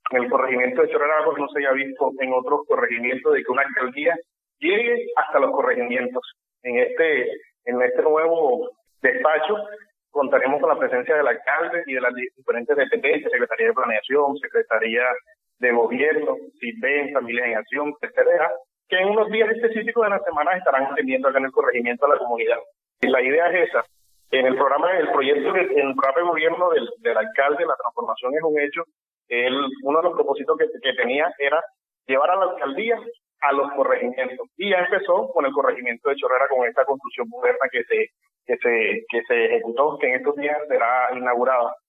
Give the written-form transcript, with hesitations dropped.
en el corregimiento de Chorrera, pues no se haya visto en otros corregimientos de que una alcaldía llegue hasta los corregimientos. En este nuevo despacho contaremos con la presencia del alcalde y de las diferentes dependencias, Secretaría de Planeación, Secretaría de Gobierno, CISBEN, Familias en Acción, etcétera, que en unos días específicos de la semana estarán atendiendo acá en el corregimiento a la comunidad. Y la idea es esa. En el programa de gobierno del alcalde, la transformación es un hecho. Uno de los propósitos que tenía era llevar a la alcaldía a los corregimientos. Y ya empezó con el corregimiento de Chorrera, con esta construcción moderna que se ejecutó, que en estos días será inaugurada.